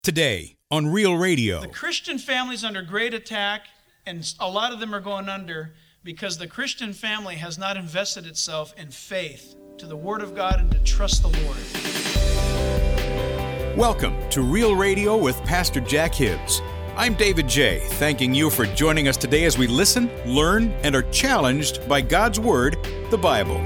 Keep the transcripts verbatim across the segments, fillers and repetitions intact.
Today on Real Radio. The Christian family is under great attack, and a lot of them are going under because the Christian family has not invested itself in faith to the Word of God and to trust the Lord. Welcome to Real Radio with Pastor Jack Hibbs. I'm David J., thanking you for joining us today as we listen, learn, and are challenged by God's Word, the Bible.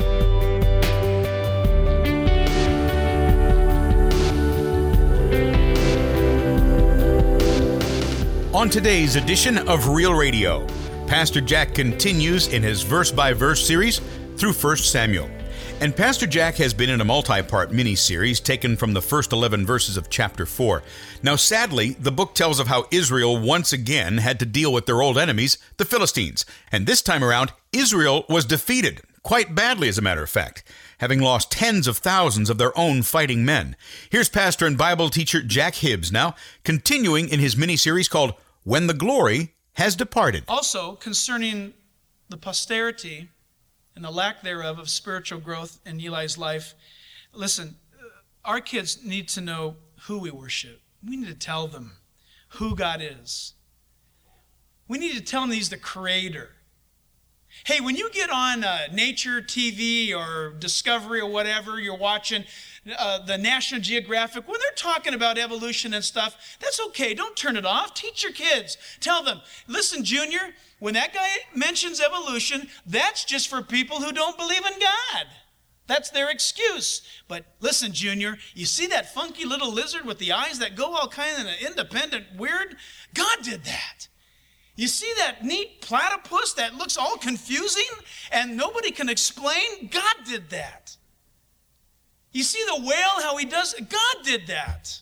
On today's edition of Real Radio, Pastor Jack continues in his verse-by-verse series through First Samuel. And Pastor Jack has been in a multi-part mini-series taken from the first eleven verses of chapter four. Now, sadly, the book tells of how Israel once again had to deal with their old enemies, the Philistines. And this time around, Israel was defeated, quite badly as a matter of fact, having lost tens of thousands of their own fighting men. Here's pastor and Bible teacher Jack Hibbs now, continuing in his mini-series called When the Glory Has Departed. Also, concerning the posterity and the lack thereof of spiritual growth in Eli's life, listen, our kids need to know who we worship. We need to tell them who God is. We need to tell them He's the Creator. Hey, when you get on uh, Nature T V or Discovery or whatever, you're watching uh, the National Geographic, when they're talking about evolution and stuff, that's okay. Don't turn it off. Teach your kids. Tell them, listen, Junior, when that guy mentions evolution, that's just for people who don't believe in God. That's their excuse. But listen, Junior, you see that funky little lizard with the eyes that go all kind of independent, weird? God did that. You see that neat platypus that looks all confusing and nobody can explain? God did that. You see the whale, how he does? God did that.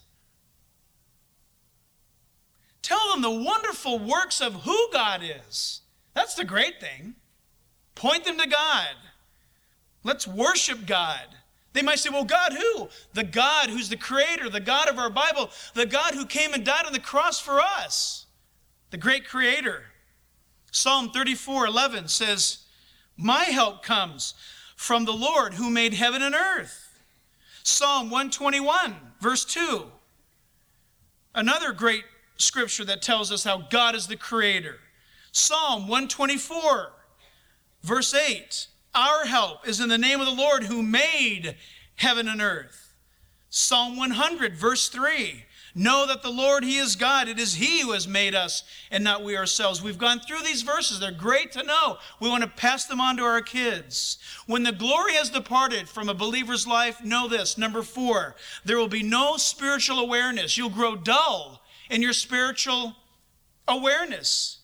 Tell them the wonderful works of who God is. That's the great thing. Point them to God. Let's worship God. They might say, well, God who? The God who's the Creator, the God of our Bible, the God who came and died on the cross for us. The great Creator. Psalm thirty-four eleven says, my help comes from the Lord who made heaven and earth. Psalm one twenty-one, verse two. Another great scripture that tells us how God is the Creator. Psalm one twenty-four, verse eight. Our help is in the name of the Lord who made heaven and earth. Psalm one hundred, verse three. Know that the Lord, He is God. It is He who has made us and not we ourselves. We've gone through these verses. They're great to know. We want to pass them on to our kids. When the glory has departed from a believer's life, know this. Number four, there will be no spiritual awareness. You'll grow dull in your spiritual awareness.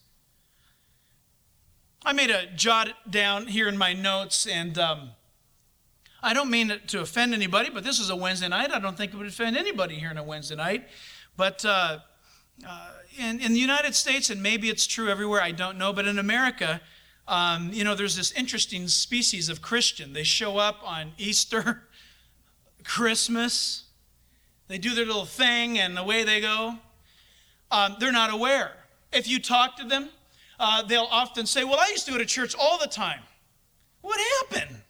I made a jot down here in my notes, and um, I don't mean it to offend anybody, but this is a Wednesday night. I don't think it would offend anybody here on a Wednesday night. But uh, uh, in, in the United States, and maybe it's true everywhere, I don't know, but in America, um, you know, there's this interesting species of Christian. They show up on Easter, Christmas. They do their little thing, and away they go. Um, they're not aware. If you talk to them, uh, they'll often say, well, I used to go to church all the time. What happened?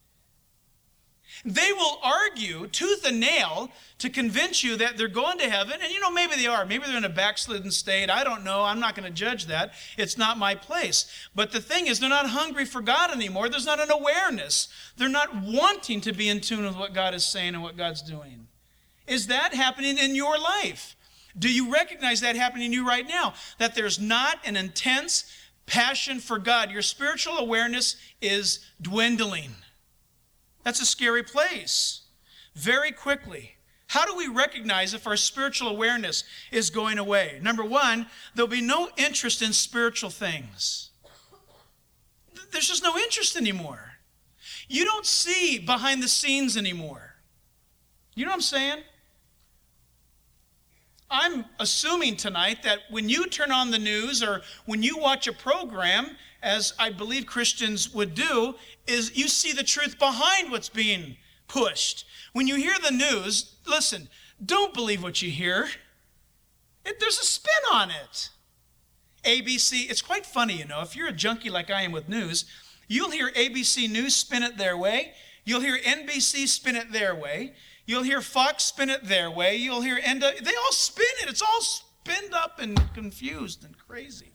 They will argue tooth and nail to convince you that they're going to heaven. And, you know, maybe they are. Maybe they're in a backslidden state. I don't know. I'm not going to judge that. It's not my place. But the thing is, they're not hungry for God anymore. There's not an awareness. They're not wanting to be in tune with what God is saying and what God's doing. Is that happening in your life? Do you recognize that happening in you right now? That there's not an intense passion for God. Your spiritual awareness is dwindling. That's a scary place. Very quickly. How do we recognize if our spiritual awareness is going away? Number one, there'll be no interest in spiritual things. There's just no interest anymore. You don't see behind the scenes anymore. You know what I'm saying? I'm assuming tonight that when you turn on the news or when you watch a program, as I believe Christians would do, is you see the truth behind what's being pushed. When you hear the news, listen, don't believe what you hear. It, there's a spin on it. A B C, it's quite funny, you know, if you're a junkie like I am with news, you'll hear A B C News spin it their way. You'll hear N B C spin it their way. You'll hear Fox spin it their way. You'll hear N W. They all spin it. It's all spinned up and confused and crazy.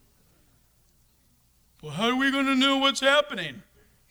Well, how are we going to know what's happening?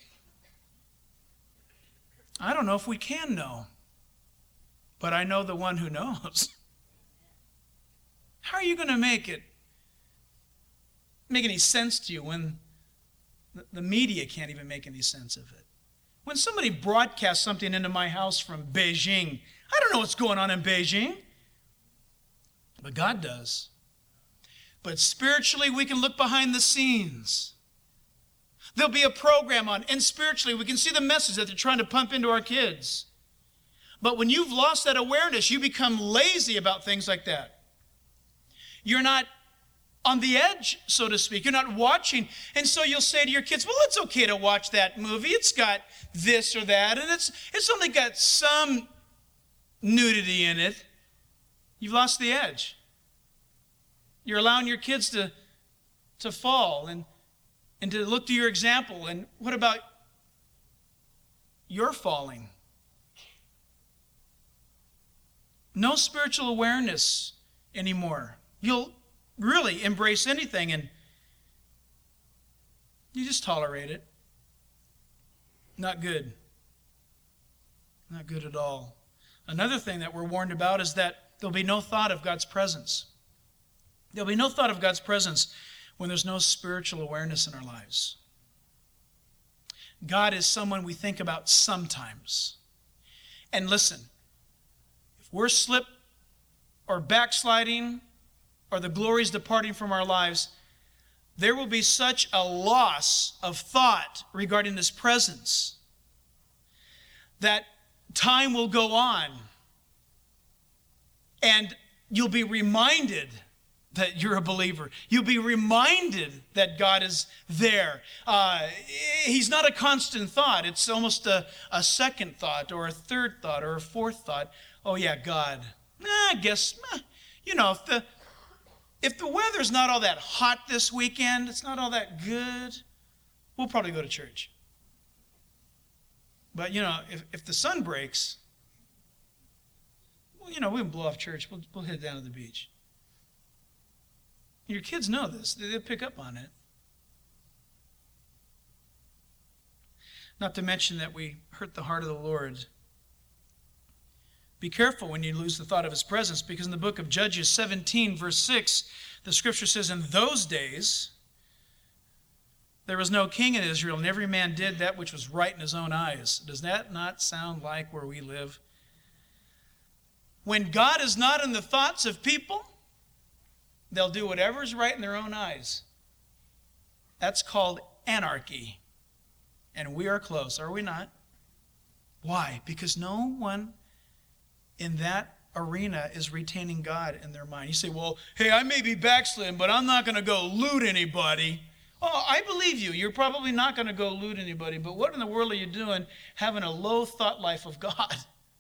I don't know if we can know. But I know the one who knows. How are you going to make it make any sense to you when the media can't even make any sense of it? When somebody broadcasts something into my house from Beijing, I don't know what's going on in Beijing. But God does. But spiritually, we can look behind the scenes. There'll be a program on, and spiritually, we can see the message that they're trying to pump into our kids. But when you've lost that awareness, you become lazy about things like that. You're not on the edge, so to speak. You're not watching. And so you'll say to your kids, well, it's okay to watch that movie. It's got this or that, and it's it's only got some nudity in it. You've lost the edge. You're allowing your kids to, to fall and, and to look to your example. And what about your falling? No spiritual awareness anymore. You'll really embrace anything and you just tolerate it. Not good. Not good at all. Another thing that we're warned about is that there'll be no thought of God's presence. There'll be no thought of God's presence when there's no spiritual awareness in our lives. God is someone we think about sometimes. And listen, if we're slip or backsliding or the glory is departing from our lives, there will be such a loss of thought regarding His presence that time will go on and you'll be reminded that you're a believer. You'll be reminded that God is there. Uh, he's not a constant thought. It's almost a, a second thought or a third thought or a fourth thought. Oh yeah, God. Eh, I guess, eh, you know, if the, if the weather's not all that hot this weekend, it's not all that good, we'll probably go to church. But, you know, if, if the sun breaks, well, you know, we can blow off church. We'll, we'll head down to the beach. Your kids know this. They'll pick up on it. Not to mention that we hurt the heart of the Lord. Be careful when you lose the thought of His presence, because in the book of Judges seventeen, verse six, the scripture says, in those days there was no king in Israel, and every man did that which was right in his own eyes. Does that not sound like where we live? When God is not in the thoughts of people, they'll do whatever is right in their own eyes. That's called anarchy. And we are close, are we not? Why? Because no one in that arena is retaining God in their mind. You say, well, hey, I may be backslidden, but I'm not going to go loot anybody. Oh, I believe you. You're probably not going to go loot anybody, but what in the world are you doing having a low thought life of God?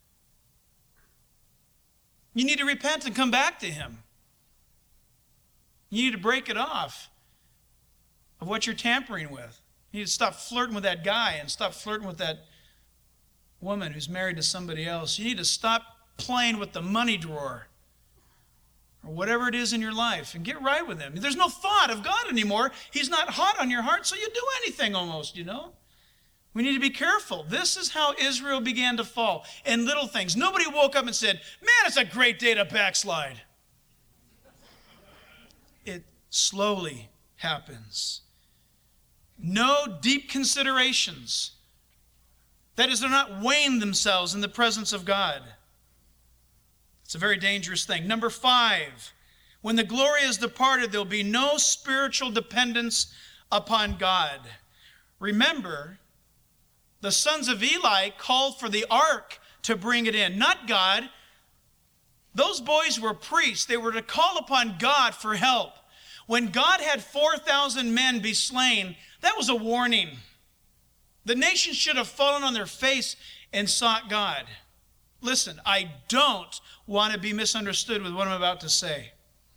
You need to repent and come back to Him. You need to break it off of what you're tampering with. You need to stop flirting with that guy and stop flirting with that woman who's married to somebody else. You need to stop playing with the money drawer or whatever it is in your life and get right with Him. There's no thought of God anymore. He's not hot on your heart, so you do anything almost, you know. We need to be careful. This is how Israel began to fall in little things. Nobody woke up and said, man, it's a great day to backslide. It slowly happens. No deep considerations. That is, they're not weighing themselves in the presence of God. It's a very dangerous thing. Number five, when the glory is departed, there'll be no spiritual dependence upon God. Remember, the sons of Eli called for the ark to bring it in, not God. Those boys were priests. They were to call upon God for help. When God had four thousand men be slain, that was a warning. The nation should have fallen on their face and sought God. Listen, I don't want to be misunderstood with what I'm about to say.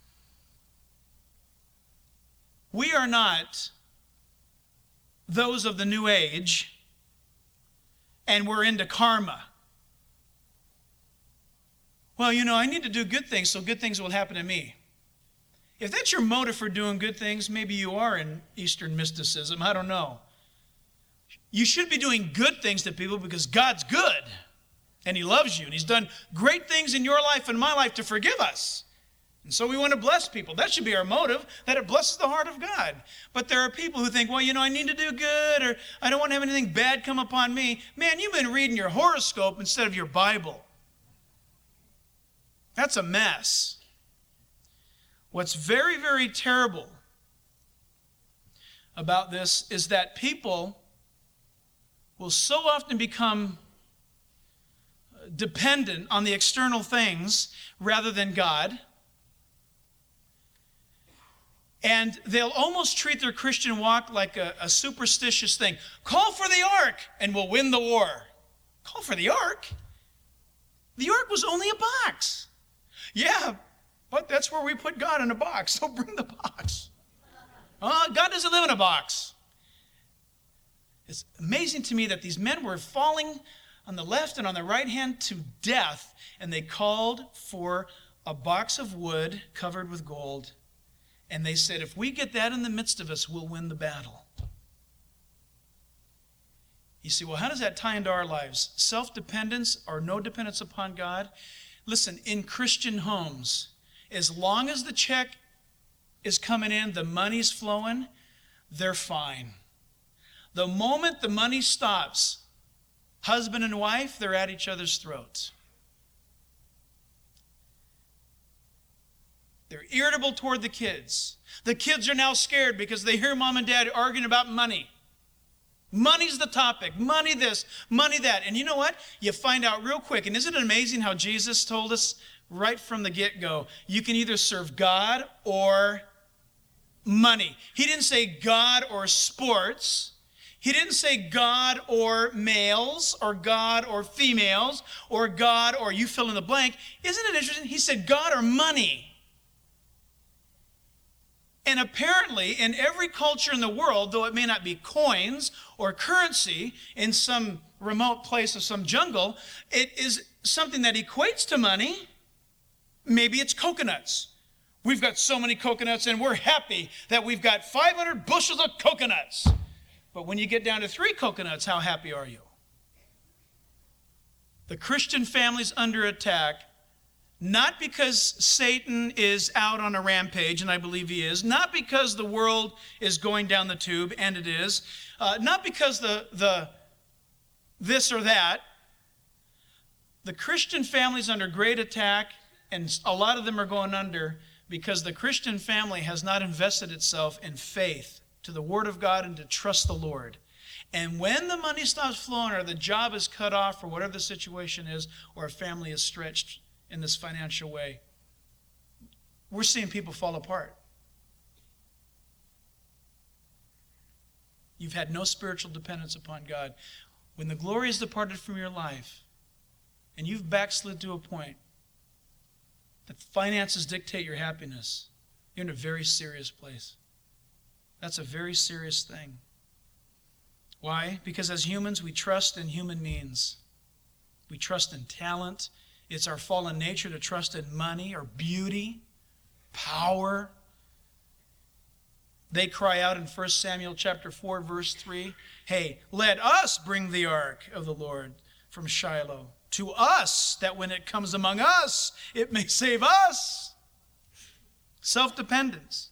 We are not those of the new age, and we're into karma. well, you know, I need to do good things so good things will happen to me. If that's your motive for doing good things, maybe you are in Eastern mysticism. I don't know. You should be doing good things to people because God's good and he loves you and he's done great things in your life and my life to forgive us. And so we want to bless people. That should be our motive, that it blesses the heart of God. But there are people who think, well, you know, I need to do good, or I don't want to have anything bad come upon me. Man, you've been reading your horoscope instead of your Bible. That's a mess. What's very, very terrible about this is that people will so often become dependent on the external things rather than God. And they'll almost treat their Christian walk like a, a superstitious thing. Call for the ark and we'll win the war. Call for the ark? The ark was only a box. Yeah, but that's where we put God in a box, so bring the box. Uh, God doesn't live in a box. It's amazing to me that these men were falling on the left and on the right hand to death, and they called for a box of wood covered with gold. And they said, if we get that in the midst of us, we'll win the battle. You see, well, how does that tie into our lives? Self-dependence or no dependence upon God? Listen, in Christian homes, as long as the check is coming in, the money's flowing, they're fine. The moment the money stops, husband and wife, they're at each other's throats. They're irritable toward the kids. The kids are now scared because they hear mom and dad arguing about money. Money's the topic. Money this, money that. And you know what? You find out real quick. And isn't it amazing how Jesus told us right from the get-go, you can either serve God or money. He didn't say God or sports. He didn't say God or males or God or females or God or you fill in the blank. Isn't it interesting? He said God or money. And apparently, in every culture in the world, though it may not be coins or currency in some remote place of some jungle, it is something that equates to money. Maybe it's coconuts. We've got so many coconuts, and we're happy that we've got five hundred bushels of coconuts. But when you get down to three coconuts, how happy are you? The Christian family's under attack. Not because Satan is out on a rampage, and I believe he is. Not because the world is going down the tube, and it is. Uh, not because the, the this or that. The Christian family's under great attack, and a lot of them are going under because the Christian family has not invested itself in faith to the Word of God and to trust the Lord. And when the money stops flowing or the job is cut off or whatever the situation is, or a family is stretched in this financial way, we're seeing people fall apart. You've had no spiritual dependence upon God. When the glory is departed from your life and you've backslid to a point that finances dictate your happiness, you're in a very serious place. That's a very serious thing. Why? Because as humans, we trust in human means. We trust in talent. It's our fallen nature to trust in money or beauty, power. They cry out in First Samuel chapter four, verse three, hey, let us bring the ark of the Lord from Shiloh to us, that when it comes among us, it may save us. Self-dependence.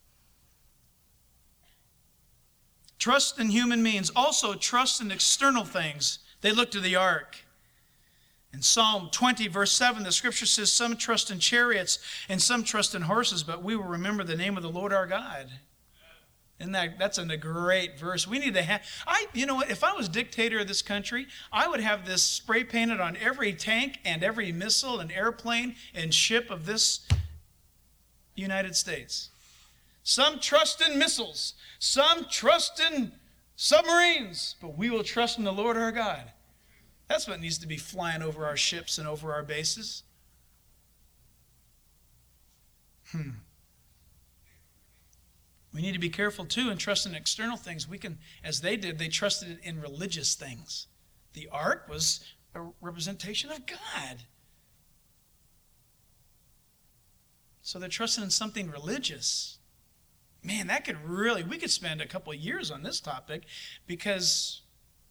Trust in human means. Also, trust in external things. They look to the ark. In Psalm twenty, verse seven, the scripture says, some trust in chariots and some trust in horses, but we will remember the name of the Lord our God. Isn't that, that's a great verse. We need to have, I, you know what, if I was dictator of this country, I would have this spray painted on every tank and every missile and airplane and ship of this United States. Some trust in missiles, some trust in submarines, but we will trust in the Lord our God. That's what needs to be flying over our ships and over our bases. Hmm. We need to be careful, too, and trust in external things. We can, as they did, they trusted in religious things. The ark was a representation of God. So they're trusting in something religious. Man, that could really, we could spend a couple of years on this topic, because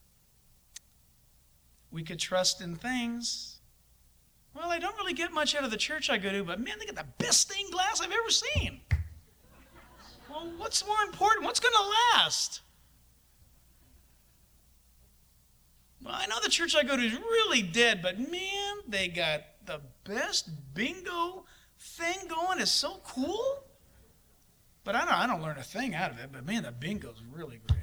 we could trust in things. Well, I don't really get much out of the church I go to, but man, they got the best stained glass I've ever seen. Well, what's more important? What's going to last? Well, I know the church I go to is really dead, but man, they got the best bingo thing going. It's so cool. But I don't, I don't learn a thing out of it, but man, the bingo's really great.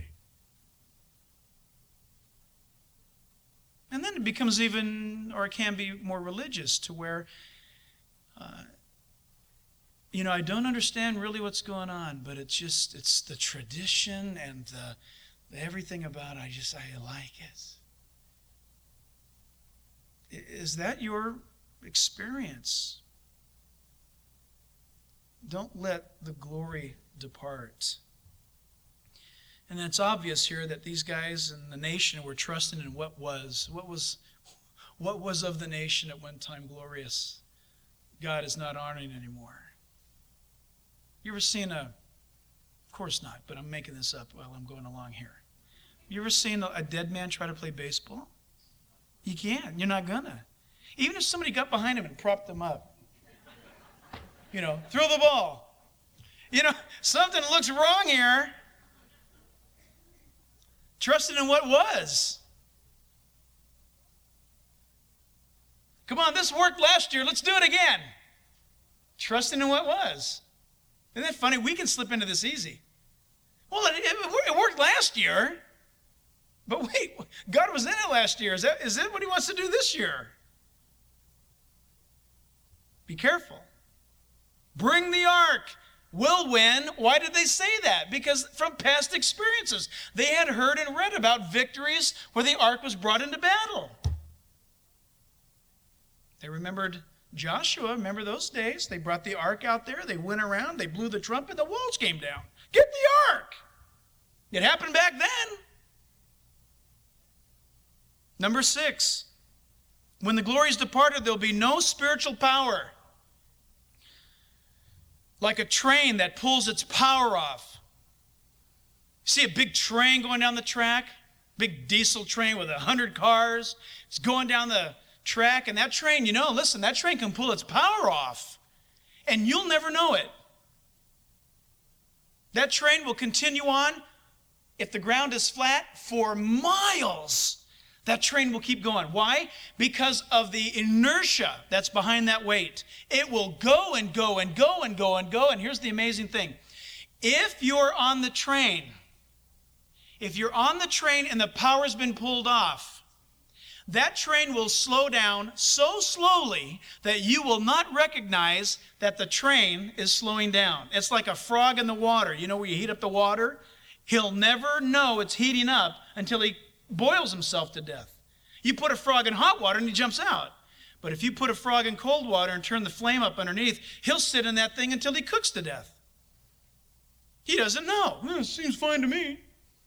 And then it becomes even, or it can be more religious, to where, uh, you know, I don't understand really what's going on, but it's just, it's the tradition and the, the everything about it. I just, I like it. Is that your experience? Don't let the glory depart. And it's obvious here that these guys in the nation were trusting in what was. What was, what was of the nation at one time glorious, God is not honoring anymore. You ever seen a, of course not, but I'm making this up while I'm going along here. You ever seen a, a dead man try to play baseball? You can't. You're not gonna. Even if somebody got behind him and propped him up. You know, throw the ball. You know, something looks wrong here. Trusting in what was. Come on, this worked last year. Let's do it again. Trusting in what was. Isn't that funny? We can slip into this easy. Well, it, it worked last year. But wait, God was in it last year. Is that, is that what he wants to do this year? Be careful. Bring the ark. We'll win. Why did they say that? Because from past experiences, they had heard and read about victories where the ark was brought into battle. They remembered Joshua. Remember those days? They brought the ark out there. They went around. They blew the trumpet. The walls came down. Get the ark. It happened back then. Number six, when the glory's departed, there'll be no spiritual power. Like a train that pulls its power off. See a big train going down the track? Big diesel train with a hundred cars. It's going down the track, and that train, you know, listen, that train can pull its power off, and you'll never know it. That train will continue on, if the ground is flat, for miles. That train will keep going. Why? Because of the inertia that's behind that weight. It will go and go and go and go and go. And here's the amazing thing. If you're on the train, if you're on the train and the power's been pulled off, that train will slow down so slowly that you will not recognize that the train is slowing down. It's like a frog in the water. You know where you heat up the water? He'll never know it's heating up until he boils himself to death. You put a frog in hot water and he jumps out. But if you put a frog in cold water and turn the flame up underneath, he'll sit in that thing until he cooks to death. He doesn't know. Well, it seems fine to me.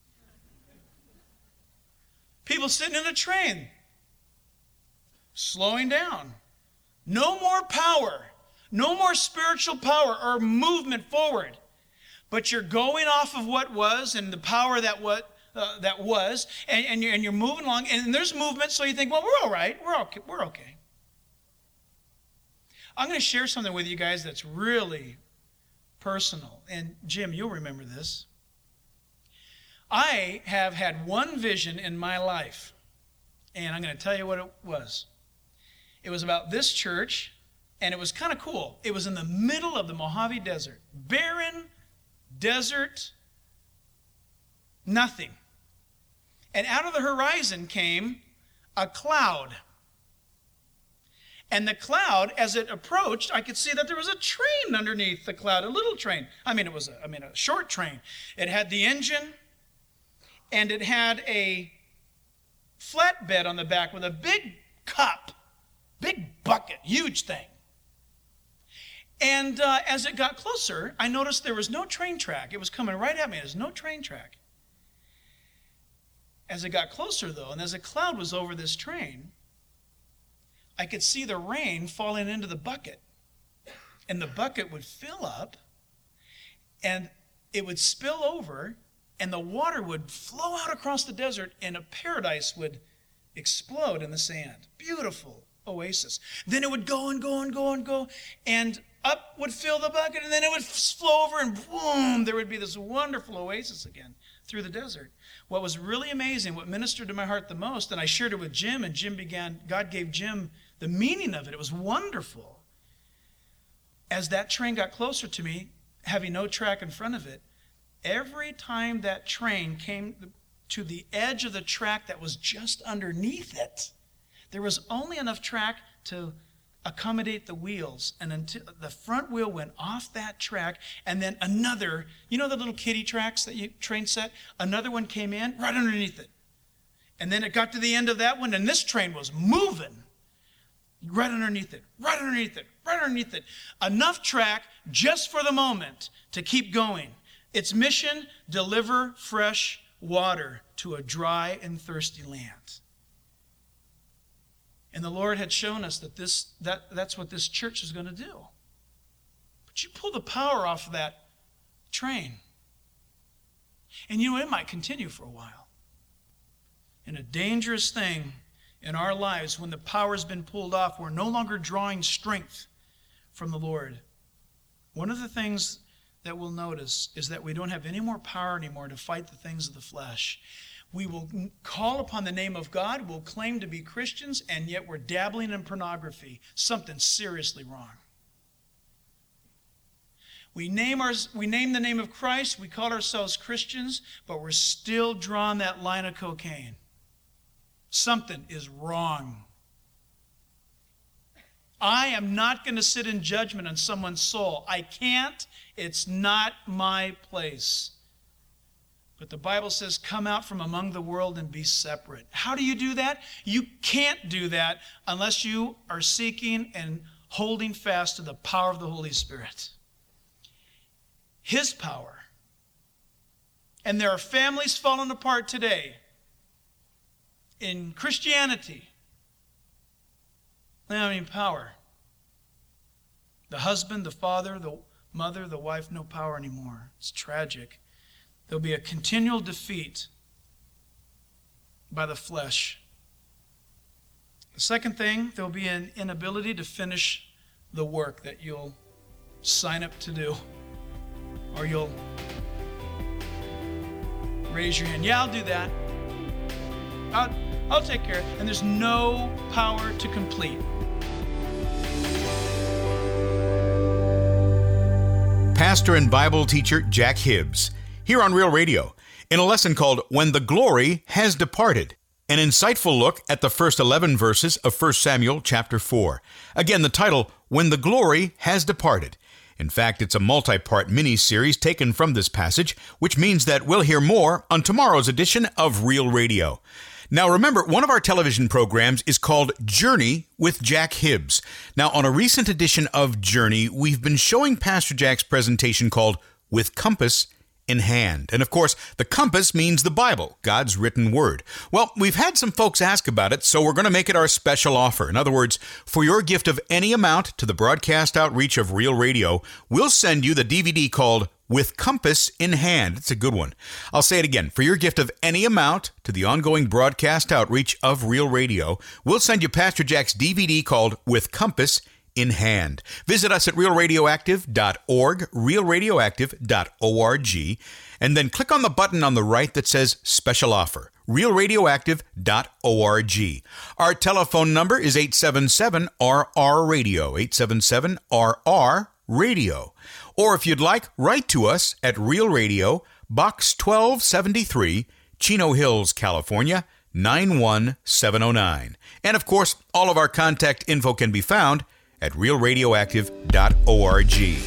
People sitting in a train, slowing down. No more power. No more spiritual power or movement forward. But you're going off of what was and the power that what Uh, that was, and, and, you're, and you're moving along, and there's movement, so you think, well, we're all right, we're okay, we're okay. I'm going to share something with you guys that's really personal, and Jim, you'll remember this. I have had one vision in my life, and I'm going to tell you what it was. It was about this church, and it was kind of cool. It was in the middle of the Mojave Desert, barren desert, nothing. And out of the horizon came a cloud. And the cloud, as it approached, I could see that there was a train underneath the cloud, a little train. I mean, it was a, I mean, a short train. It had the engine, and it had a flatbed on the back with a big cup, big bucket, huge thing. And uh, as it got closer, I noticed there was no train track. It was coming right at me. There's no train track. As it got closer, though, and as a cloud was over this train, I could see the rain falling into the bucket. and the bucket would fill up, and it would spill over, and the water would flow out across the desert, and a paradise would explode in the sand. Beautiful oasis. Then it would go and go and go and go, and up would fill the bucket, and then it would flow over, and boom, there would be this wonderful oasis again through the desert. What was really amazing, what ministered to my heart the most, and I shared it with Jim, and Jim began, God gave Jim the meaning of it. It was wonderful. As that train got closer to me, having no track in front of it, every time that train came to the edge of the track that was just underneath it, there was only enough track to accommodate the wheels, and until the front wheel went off that track, and then another, you know the little kiddie tracks that you train set? Another one came in right underneath it. And then it got to the end of that one, and this train was moving right underneath it, right underneath it, right underneath it. Enough track just for the moment to keep going. Its mission, deliver fresh water to a dry and thirsty land. And the Lord had shown us that this that that's what this church is going to do. But you pull the power off of that train, and you know, it might continue for a while. And a dangerous thing in our lives, when the power has been pulled off, we're no longer drawing strength from the Lord. One of the things that we'll notice is that we don't have any more power anymore to fight the things of the flesh. We will call upon the name of God, we'll claim to be Christians, and yet we're dabbling in pornography. Something seriously wrong. We name, our, we name the name of Christ, we call ourselves Christians, but we're still drawing that line of cocaine. Something is wrong. I am not going to sit in judgment on someone's soul. I can't. It's not my place. But the Bible says, come out from among the world and be separate. How do you do that? You can't do that unless you are seeking and holding fast to the power of the Holy Spirit. His power. And there are families falling apart today in Christianity. They don't have any power. The husband, the father, the mother, the wife, no power anymore. It's tragic. There'll be a continual defeat by the flesh. The second thing, there'll be an inability to finish the work that you'll sign up to do. Or you'll raise your hand. Yeah, I'll do that. I'll, I'll take care of it. And there's no power to complete. Pastor and Bible teacher Jack Hibbs, here on Real Radio, in a lesson called When the Glory Has Departed, an insightful look at the first eleven verses of First Samuel chapter four. Again, the title, When the Glory Has Departed. In fact, it's a multi-part mini-series taken from this passage, which means that we'll hear more on tomorrow's edition of Real Radio. Now remember, one of our television programs is called Journey with Jack Hibbs. Now, on a recent edition of Journey, we've been showing Pastor Jack's presentation called With Compass in Hand. And of course, the compass means the Bible, God's written word. Well, we've had some folks ask about it, so we're going to make it our special offer. In other words, for your gift of any amount to the broadcast outreach of Real Radio, we'll send you the D V D called With Compass in Hand. It's a good one. I'll say it again. For your gift of any amount to the ongoing broadcast outreach of Real Radio, we'll send you Pastor Jack's D V D called With Compass in Hand. Visit us at real radioactive dot org, real radioactive dot org, and then click on the button on the right that says Special Offer, real radioactive dot org. Our telephone number is eight seven seven R R radio, eight seven seven R R radio. Or if you'd like, write to us at Real Radio, Box twelve seventy-three, Chino Hills, California, nine one seven oh nine. And of course, all of our contact info can be found at real radioactive dot org.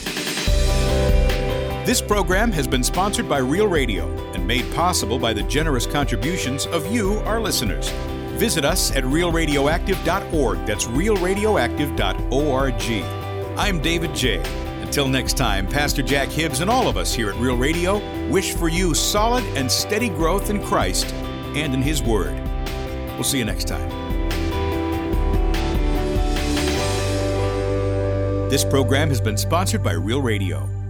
This program has been sponsored by Real Radio and made possible by the generous contributions of you, our listeners. Visit us at real radioactive dot org. That's real radioactive dot org. I'm David J. Until next time, Pastor Jack Hibbs and all of us here at Real Radio wish for you solid and steady growth in Christ and in His Word. We'll see you next time. This program has been sponsored by Real Radio.